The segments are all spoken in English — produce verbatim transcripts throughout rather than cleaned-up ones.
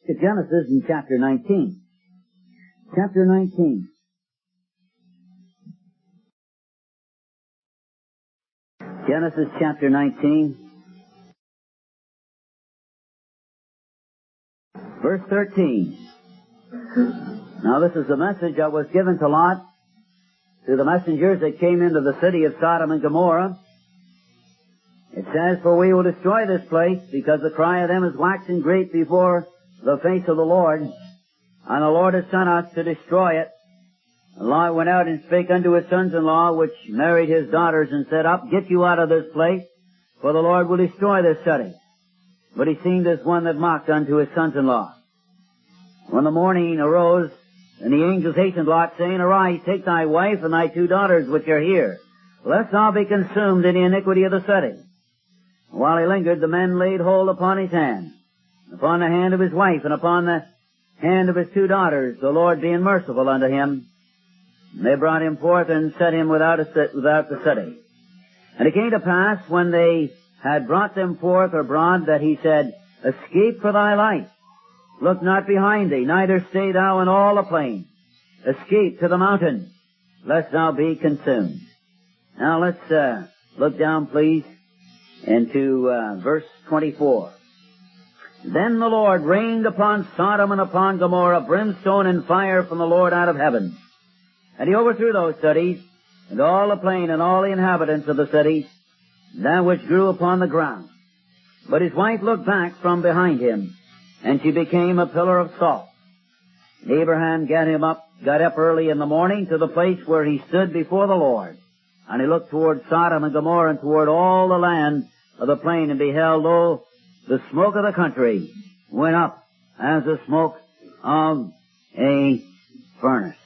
to Genesis in chapter nineteen. Chapter nineteen. Genesis chapter nineteen. Verse thirteen. Now this is the message that was given to Lot through the messengers that came into the city of Sodom and Gomorrah. It says, "For we will destroy this place, because the cry of them is waxing great before the face of the Lord. And the Lord has sent us to destroy it." And Lot went out and spake unto his sons-in-law, which married his daughters, and said, "Up, get you out of this place, for the Lord will destroy this city." But he seemed as one that mocked unto his sons-in-law. When the morning arose, and the angels hastened Lot, saying, "Arise, take thy wife and thy two daughters which are here, lest thou be consumed in the iniquity of the city." While he lingered, the men laid hold upon his hand, upon the hand of his wife, and upon the hand of his two daughters, the Lord being merciful unto him. And they brought him forth and set him without, a, without the city. And it came to pass, when they had brought them forth abroad, that he said, "Escape for thy life. Look not behind thee, neither stay thou in all the plain. Escape to the mountain, lest thou be consumed." Now let's uh, look down, please, into uh, verse twenty-four. "Then the Lord rained upon Sodom and upon Gomorrah brimstone and fire from the Lord out of heaven. And he overthrew those cities, and all the plain, and all the inhabitants of the cities, that which grew upon the ground. But his wife looked back from behind him, and she became a pillar of salt. And Abraham got him up, got up early in the morning to the place where he stood before the Lord. And he looked toward Sodom and Gomorrah, and toward all the land of the plain, and beheld, lo, the smoke of the country went up as the smoke of a furnace."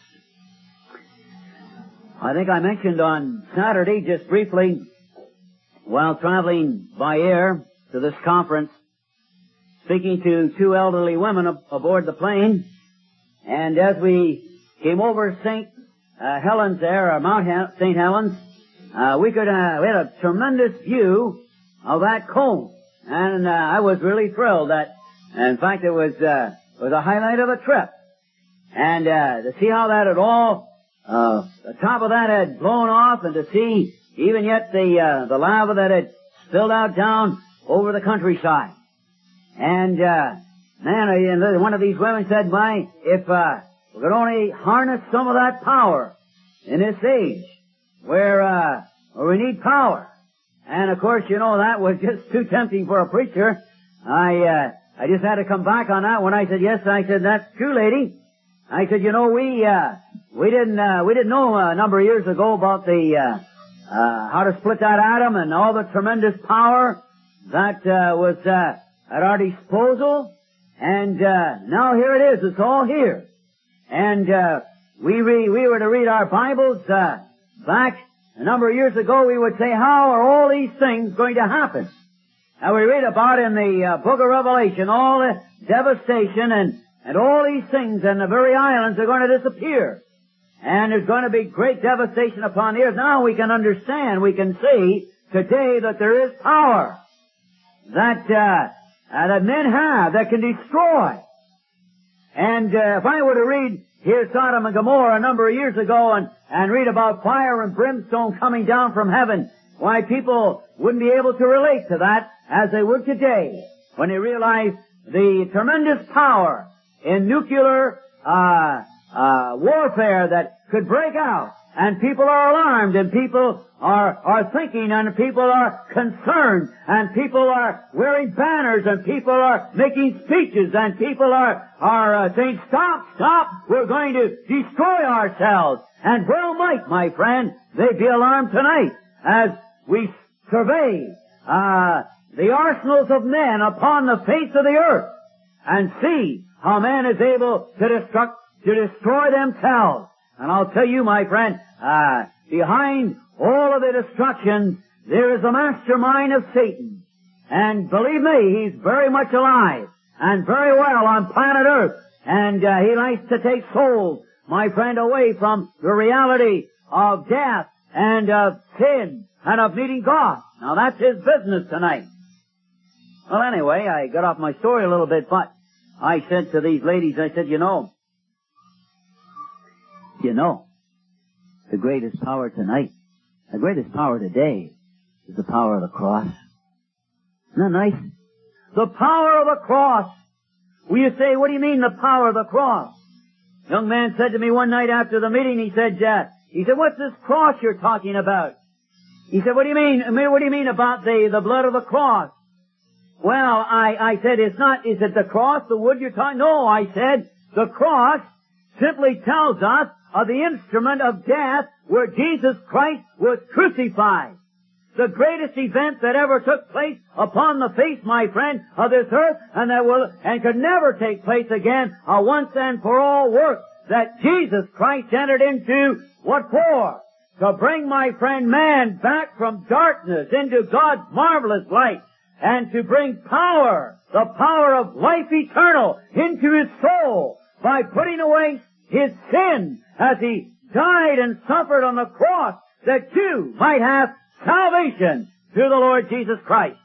I think I mentioned on Saturday, just briefly, while traveling by air to this conference, speaking to two elderly women ab- aboard the plane, and as we came over Saint Uh, Helens there, or Mount Hel- Saint Helens, uh, we could, uh, we had a tremendous view of that cone. And, uh, I was really thrilled that, in fact, it was, uh, was a highlight of the trip. And, uh, to see how that had all, uh, the top of that had blown off, and to see even yet the, uh, the lava that had spilled out down over the countryside. And, uh, man, and one of these women said, "My, if, uh, we could only harness some of that power in this age, where, uh, where we need power." And of course, you know, that was just too tempting for a preacher. I, uh, I just had to come back on that when I said, "Yes," I said, "That's true, lady." I said, "You know, we, uh, we didn't, uh, we didn't know a number of years ago about the, uh, uh, how to split that atom and all the tremendous power that, uh, was, uh, at our disposal. And, uh, now here it is. It's all here. And, uh, we re- we were to read our Bibles, uh, back a number of years ago. We would say, how are all these things going to happen? Now we read about in the uh, book of Revelation all the devastation and, and all these things, and the very islands are going to disappear. And there's going to be great devastation upon the earth. Now we can understand, we can see today that there is power that, uh, uh that men have that can destroy. And uh, if I were to read here Sodom and Gomorrah a number of years ago and, and read about fire and brimstone coming down from heaven, why, people wouldn't be able to relate to that as they would today when they realize the tremendous power in nuclear uh, uh, warfare that could break out. And people are alarmed, and people are, are thinking, and people are concerned, and people are wearing banners, and people are making speeches, and people are, are uh, saying, "Stop, stop, we're going to destroy ourselves." And well might, my friend, they be alarmed tonight as we survey uh, the arsenals of men upon the face of the earth and see how man is able to destruct, to destroy themselves. And I'll tell you, my friend, uh, behind all of the destruction, there is a mastermind of Satan. And believe me, he's very much alive and very well on planet Earth. And uh, he likes to take souls, my friend, away from the reality of death and of sin and of meeting God. Now that's his business tonight. Well, anyway, I got off my story a little bit, but I said to these ladies, I said, you know, you know, the greatest power tonight, the greatest power today is the power of the cross. Isn't that nice? The power of the cross. Will you say, what do you mean the power of the cross? Young man said to me one night after the meeting, he said, uh, he said, what's this cross you're talking about? He said, what do you mean, what do you mean about the, the blood of the cross? Well, I, I said, it's not, is it the cross, the wood you're talking? No, I said, the cross simply tells us of the instrument of death where Jesus Christ was crucified. The greatest event that ever took place upon the face, my friend, of this earth, and that will, and could never take place again, a once and for all work that Jesus Christ entered into. What for? To bring, my friend, man back from darkness into God's marvelous light, and to bring power, the power of life eternal, into his soul by putting away his sin as he died and suffered on the cross that you might have salvation through the Lord Jesus Christ.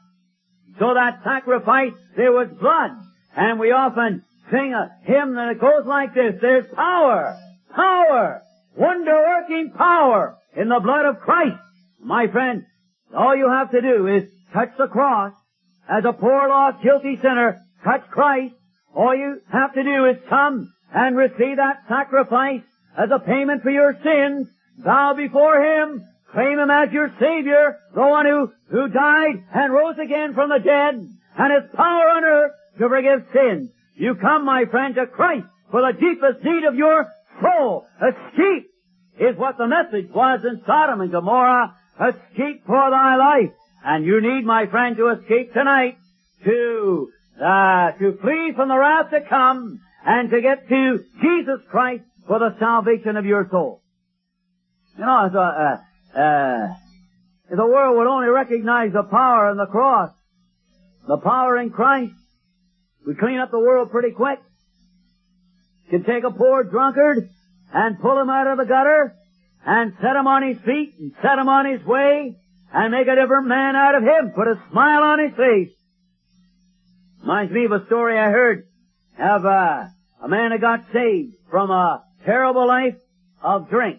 So that sacrifice, there was blood. And we often sing a hymn that it goes like this. There's power, power, wonder-working power in the blood of Christ. My friend, all you have to do is touch the cross. As a poor, lost, guilty sinner, touch Christ. All you have to do is come and receive that sacrifice as a payment for your sins. Bow before him. Claim him as your Savior, the one who, who died and rose again from the dead, and has power on earth to forgive sins. You come, my friend, to Christ for the deepest need of your soul. Escape is what the message was in Sodom and Gomorrah. Escape for thy life. And you need, my friend, to escape tonight, to, uh, to flee from the wrath to come, and to get to Jesus Christ for the salvation of your soul. You know, so, uh, Uh, if the world would only recognize the power in the cross, the power in Christ, we'd clean up the world pretty quick. Could take a poor drunkard and pull him out of the gutter and set him on his feet and set him on his way and make a different man out of him, put a smile on his face. Reminds me of a story I heard of uh, a man that got saved from a terrible life of drink.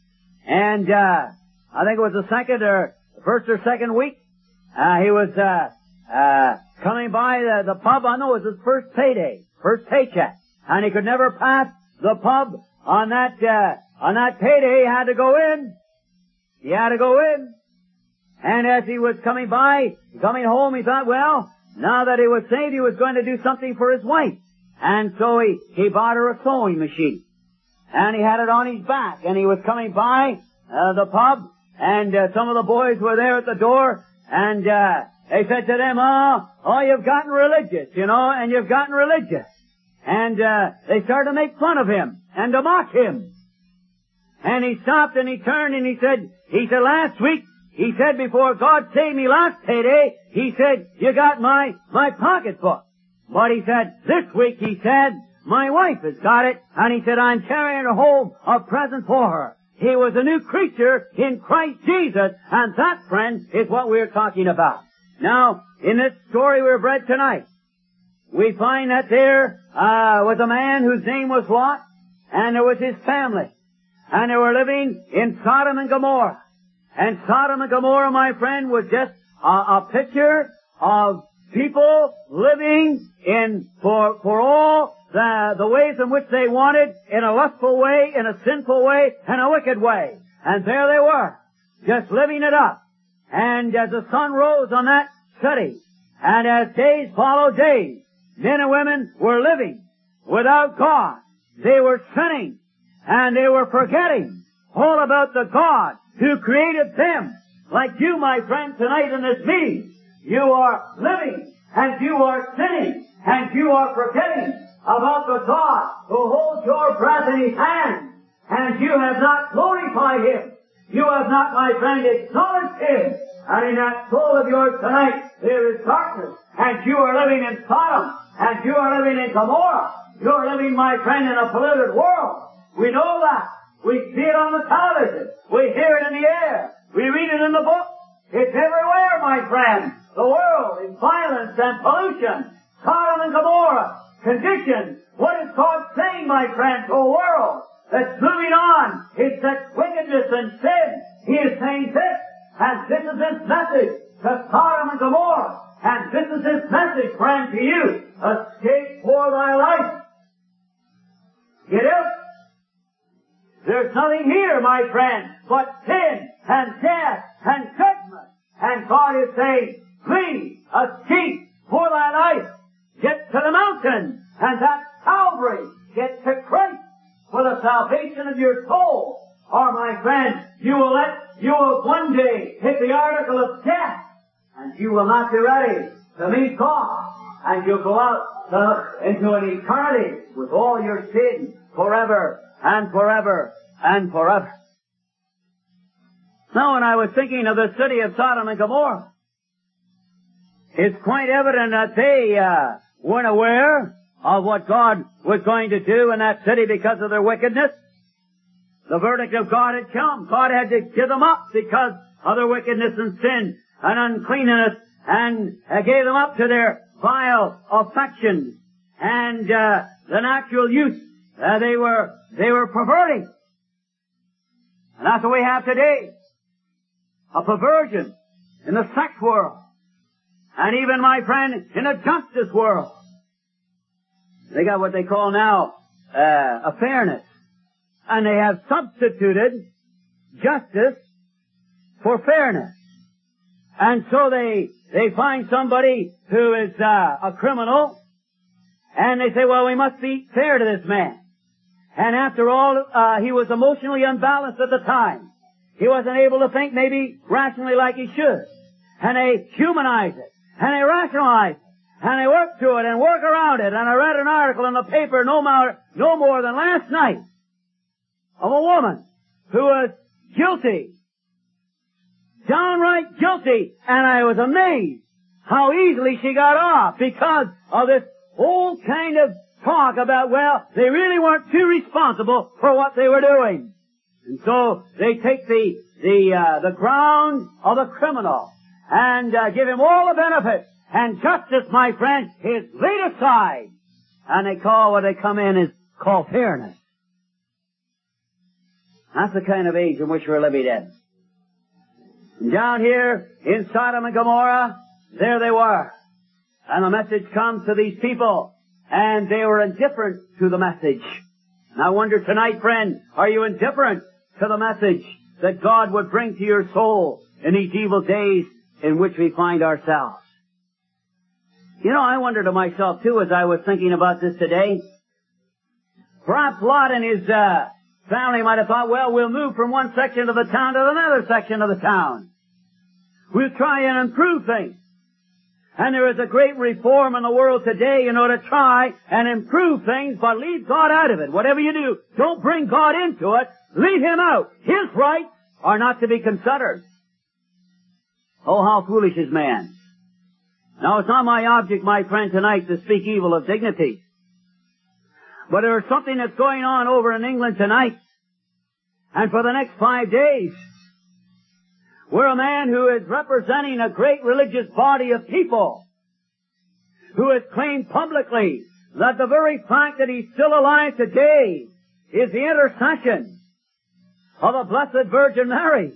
And, uh, I think it was the second or first or second week. Uh, he was, uh, uh, coming by the, the pub. I know it was his first payday, first paycheck. And he could never pass the pub on that, uh, on that payday. He had to go in. He had to go in. And as he was coming by, coming home, he thought, well, now that he was saved, he was going to do something for his wife. And so he, he bought her a sewing machine. And he had it on his back. And he was coming by, uh, the pub. And uh, some of the boys were there at the door, and uh, they said to them, oh, oh, you've gotten religious, you know, and you've gotten religious. And uh, they started to make fun of him and to mock him. And he stopped and he turned and he said, he said, last week, he said, before God saved me last payday, he said, you got my, my pocketbook. But he said, this week, he said, my wife has got it, and he said, I'm carrying her home a present for her. He was a new creature in Christ Jesus, and that, friend, is what we're talking about. Now, in this story we've read tonight, we find that there uh, was a man whose name was Lot, and there was his family, and they were living in Sodom and Gomorrah. And Sodom and Gomorrah, my friend, was just a, a picture of people living in for for all the the ways in which they wanted, in a lustful way, in a sinful way, and a wicked way. And there they were, just living it up. And as the sun rose on that city, and as days followed days, men and women were living without God. They were sinning, and they were forgetting all about the God who created them. Like you, my friend, tonight in this meeting, you are living, and you are sinning, and you are forgetting about the God who holds your breath in His hand, and you have not glorified Him. You have not, my friend, acknowledged Him. And in that soul of yours tonight, there is darkness, and you are living in Sodom, and you are living in Gomorrah. You are living, my friend, in a polluted world. We know that. We see it on the television. We hear it in the air. We read it in the book. It's everywhere, my friend. The world is violence and pollution. Sodom and Gomorrah condition. What is God saying, my friend, to a world that's moving on in such wickedness and sin? He is saying this, and this is His message to Sodom and Gomorrah. And this is His message, friend, to you. Escape for thy life. Get out. There's nothing here, my friend, but sin and death and judgment. And God is saying, flee, escape for thy life. Get to the mountain, and that's Calvary. Get to Christ for the salvation of your soul. Or, my friend, you will let, you will one day hit the article of death, and you will not be ready to meet God. And you'll go out to, into an eternity with all your sins forever and forever and forever. Now, when I was thinking of the city of Sodom and Gomorrah, it's quite evident that they uh, weren't aware of what God was going to do in that city because of their wickedness. The verdict of God had come. God had to give them up because of their wickedness and sin and uncleanness, and uh, gave them up to their vile affections and uh, the natural use uh, they were they were perverting. And that's what we have today. A perversion in the sex world. And even, my friend, in the justice world. They got what they call now uh, a fairness. And they have substituted justice for fairness. And so they they find somebody who is uh, a criminal, and they say, well, we must be fair to this man. And after all, uh, he was emotionally unbalanced at the time. He wasn't able to think maybe rationally like he should. And they humanize it. And they rationalize it. And they work to it and work around it. And I read an article in the paper no more, no more than last night of a woman who was guilty. Downright guilty. And I was amazed how easily she got off because of this whole kind of talk about, well, they really weren't too responsible for what they were doing. And so they take the the uh, the ground of the criminal and uh, give him all the benefits. And justice, my friend, is laid aside. And they call what they come in is called fairness. That's the kind of age in which we're living in. And down here in Sodom and Gomorrah, there they were. And the message comes to these people, and they were indifferent to the message. And I wonder tonight, friend, are you indifferent to the message that God would bring to your soul in these evil days in which we find ourselves? You know, I wonder to myself, too, as I was thinking about this today, perhaps Lot and his uh, family might have thought, well, we'll move from one section of the town to another section of the town. We'll try and improve things. And there is a great reform in the world today in order to try and improve things, but leave God out of it. Whatever you do, don't bring God into it. Leave Him out. His rights are not to be considered. Oh, how foolish is man. Now, it's not my object, my friend, tonight to speak evil of dignity. But there is something that's going on over in England tonight, and for the next five days, where a man who is representing a great religious body of people, who has claimed publicly that the very fact that he's still alive today is the intercession of the Blessed Virgin Mary.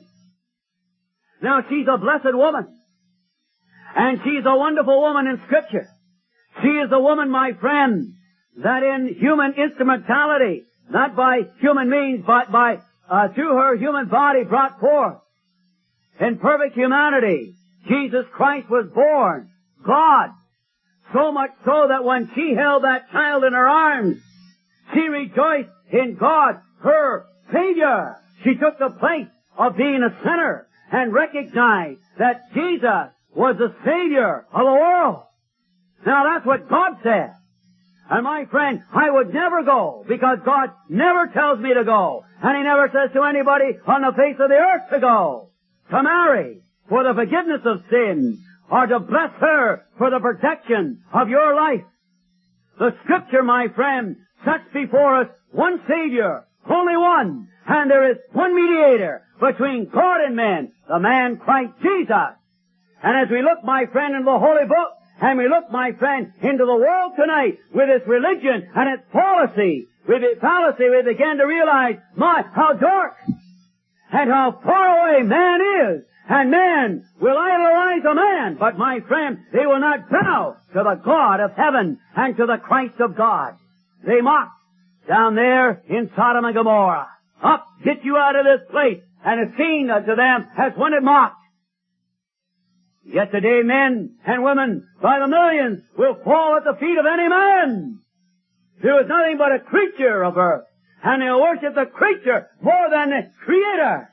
Now, she's a blessed woman. And she's a wonderful woman in Scripture. She is a woman, my friend, that in human instrumentality, not by human means, but by, uh, through her human body brought forth, in perfect humanity, Jesus Christ was born, God. So much so that when she held that child in her arms, she rejoiced in God, her Savior. She took the place of being a sinner and recognized that Jesus was the Savior of the world. Now that's what God said. And my friend, I would never go, because God never tells me to go. And He never says to anybody on the face of the earth to go, to marry for the forgiveness of sins, or to bless her for the protection of your life. The Scripture, my friend, sets before us one Savior, only one, and there is one mediator between God and men, the man Christ Jesus. And as we look, my friend, in the Holy Book, And we look, my friend, into the world tonight with its religion and its policy. With its fallacy, we begin to realize, my, how dark and how far away man is. And man will idolize a man, but my friend, they will not bow to the God of heaven and to the Christ of God. They mock down there in Sodom and Gomorrah. Up, get you out of this place. And it seemed to them as when it mocked. Yet today men and women by the millions will fall at the feet of any man. There is nothing but a creature of earth. And they'll worship the creature more than the Creator.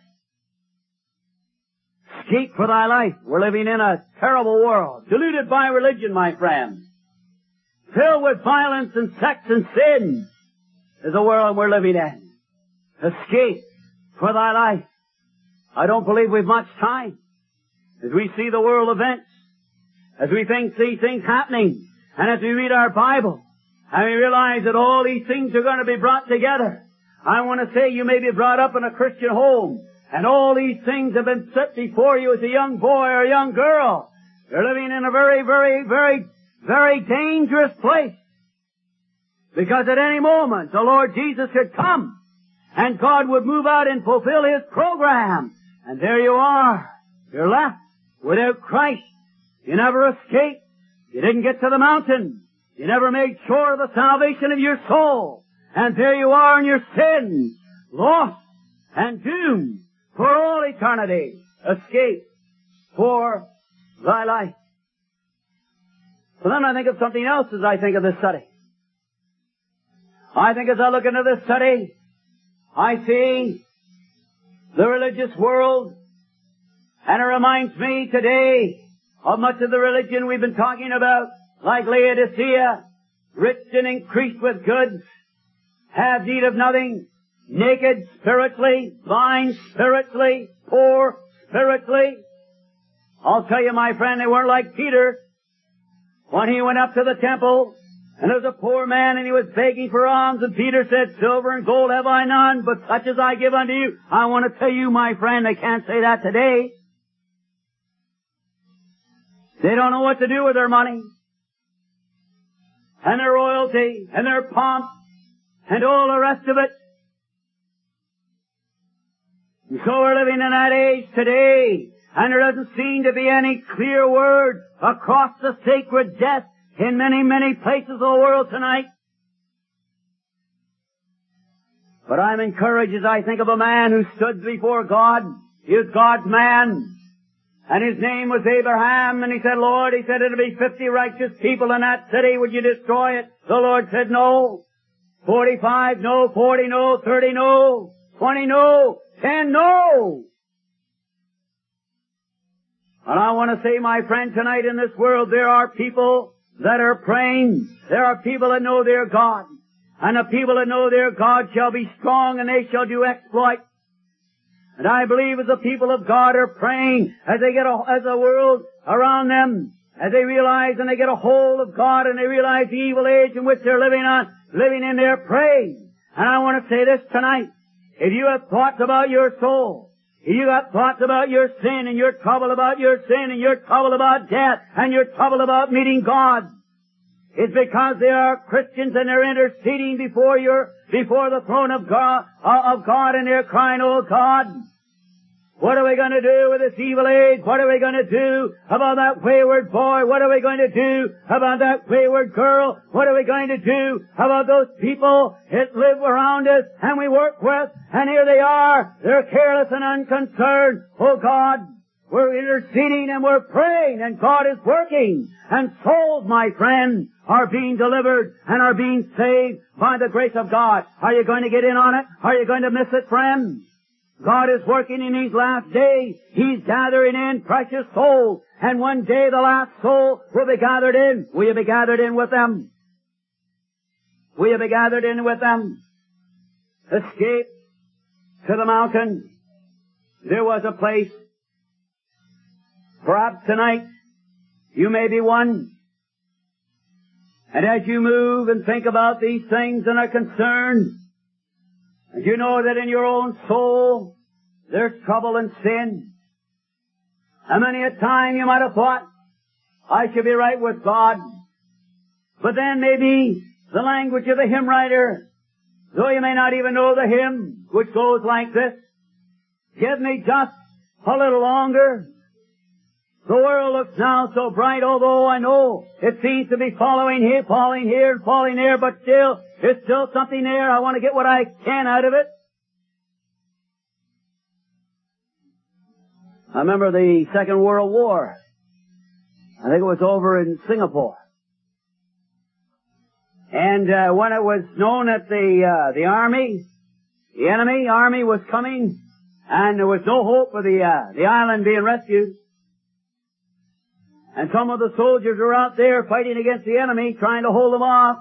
Escape for thy life. We're living in a terrible world. Deluded by religion, my friend. Filled with violence and sex and sin is the world we're living in. Escape for thy life. I don't believe we've much time. As we see the world events, as we think see things happening, and as we read our Bible, and we realize that all these things are going to be brought together. I want to say you may be brought up in a Christian home, and all these things have been set before you as a young boy or a young girl. You're living in a very, very, very, very dangerous place. Because at any moment the Lord Jesus could come, and God would move out and fulfill His program. And there you are. You're left without Christ. You never escaped. You didn't get to the mountain. You never made sure of the salvation of your soul. And there you are in your sins, lost and doomed for all eternity. Escape for thy life. So then I think of something else as I think of this study. I think as I look into this study, I see the religious world, and it reminds me today of much of the religion we've been talking about, like Laodicea, rich and increased with goods, have need of nothing, naked spiritually, blind spiritually, poor spiritually. I'll tell you, my friend, they weren't like Peter. When he went up to the temple, and there was a poor man, and he was begging for alms, and Peter said, silver and gold have I none, but such as I give unto you. I want to tell you, my friend, they can't say that today. They don't know what to do with their money, and their royalty, and their pomp, and all the rest of it. And so we're living in that age today, and there doesn't seem to be any clear word across the sacred death in many, many places of the world tonight. But I'm encouraged as I think of a man who stood before God. He was God's man. And his name was Abraham. And he said, Lord, he said, it'll be fifty righteous people in that city. Would you destroy it? The Lord said, no. Forty-five, no. Forty, no. Thirty, no. Twenty, no. Ten, no. And I want to say, my friend, tonight in this world there are people that are praying. There are people that know their God. And the people that know their God shall be strong, and they shall do exploits. And I believe as the people of God are praying, as they get a, as the world around them, as they realize and they get a hold of God, and they realize the evil age in which they're living on, living in their praying. And I want to say this tonight. If you have thoughts about your soul, if you have thoughts about your sin, and your trouble about your sin, and your trouble about death, and your trouble about meeting God, it's because they are Christians and they're interceding before your, before the throne of God, of God, and they're crying, oh God, what are we going to do with this evil age? What are we going to do about that wayward boy? What are we going to do about that wayward girl? What are we going to do about those people that live around us and we work with? And here they are. They're careless and unconcerned. Oh God, we're interceding and we're praying, and God is working. And souls, my friend, are being delivered and are being saved by the grace of God. Are you going to get in on it? Are you going to miss it, friend? God is working in these last days. He's gathering in precious souls. And one day the last soul will be gathered in. Will you be gathered in with them? Will you be gathered in with them? Escape to the mountain. There was a place. Perhaps tonight you may be one. And as you move and think about these things and are concerned, and you know that in your own soul there's trouble and sin. And many a time you might have thought, I should be right with God. But then maybe the language of the hymn writer, though you may not even know the hymn, which goes like this: give me just a little longer. The world looks now so bright, although I know it seems to be following here, falling here, and falling there, but still, there's still something there. I want to get what I can out of it. I remember the Second World War. I think it was over in Singapore. And uh, when it was known that the uh, the army, the enemy army was coming, and there was no hope for the uh, the island being rescued, and some of the soldiers were out there fighting against the enemy, trying to hold them off.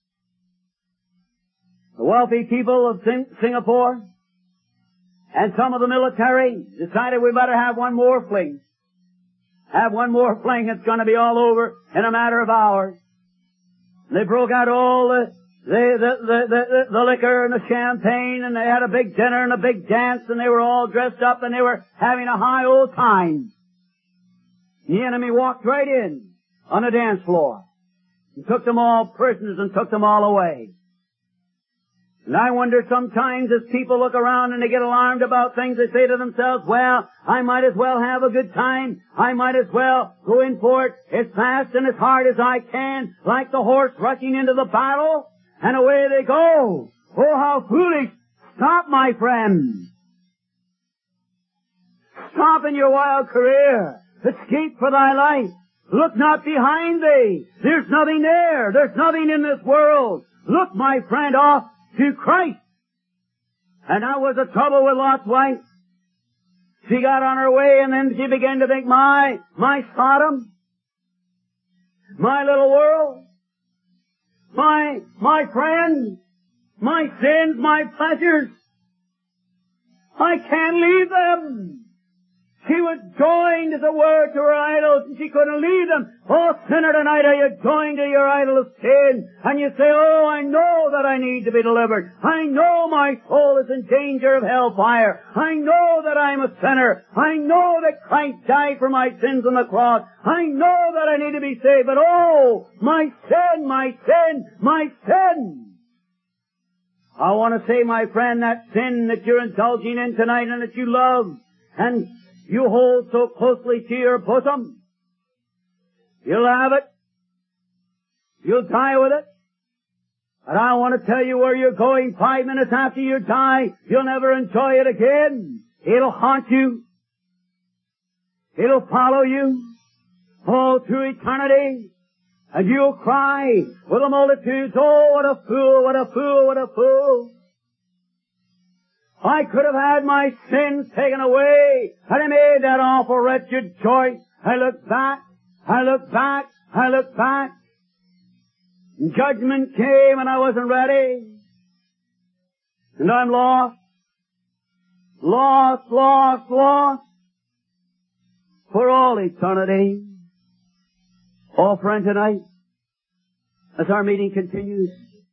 The wealthy people of Sing- Singapore and some of the military decided we better have one more fling. Have one more fling. It's going to be all over in a matter of hours. They broke out all the the, the, the, the, the liquor and the champagne, and they had a big dinner and a big dance, and they were all dressed up, and they were having a high old time. The enemy walked right in on the dance floor and took them all prisoners and took them all away. And I wonder sometimes as people look around and they get alarmed about things, they say to themselves, well, I might as well have a good time. I might as well go in for it as fast and as hard as I can, like the horse rushing into the battle, and away they go. Oh, how foolish. Stop, my friend. Stop in your wild career. Escape for thy life. Look not behind thee. There's nothing there. There's nothing in this world. Look, my friend, off to Christ. And that was the trouble with Lot's wife. She got on her way, and then she began to think, my, my Sodom, my little world, my, my friends, my sins, my pleasures, I can't leave them. She was joined, as it were, to her idols, and she couldn't leave them. Oh, sinner, tonight are you joined to your idol of sin? And you say, oh, I know that I need to be delivered. I know my soul is in danger of hellfire. I know that I'm a sinner. I know that Christ died for my sins on the cross. I know that I need to be saved. But oh, my sin, my sin, my sin. I want to say, my friend, that sin that you're indulging in tonight and that you love, and you hold so closely to your bosom, you'll have it. You'll die with it. And I want to tell you where you're going five minutes after you die. You'll never enjoy it again. It'll haunt you. It'll follow you all through eternity. And you'll cry with the multitudes, oh, what a fool, what a fool, what a fool. I could have had my sins taken away, and I made that awful wretched choice. I look back, I look back, I look back. And judgment came, and I wasn't ready. And I'm lost, lost, lost, lost for all eternity. Oh, friend, tonight, as our meeting continues,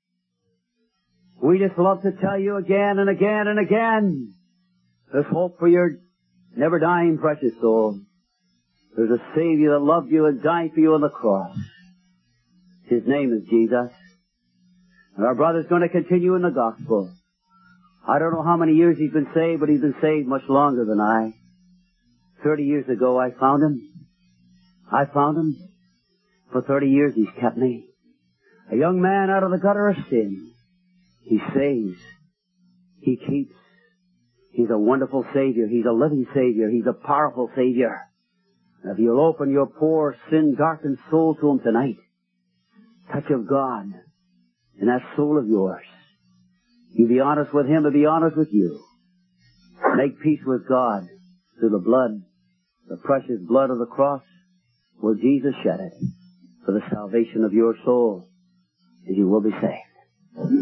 we just love to tell you again and again and again, there's hope for your never dying precious soul. There's a Savior that loved you and died for you on the cross. His name is Jesus. And our brother's going to continue in the gospel. I don't know how many years he's been saved, but he's been saved much longer than I. Thirty years ago I found him. I found him. For thirty years he's kept me. A young man out of the gutter of sin. He saves. He keeps. He's a wonderful Savior. He's a living Savior. He's a powerful Savior. And if you'll open your poor, sin-darkened soul to Him tonight, touch of God in that soul of yours, you be honest with Him and be honest with you. Make peace with God through the blood, the precious blood of the cross, where Jesus shed it for the salvation of your soul, and you will be saved.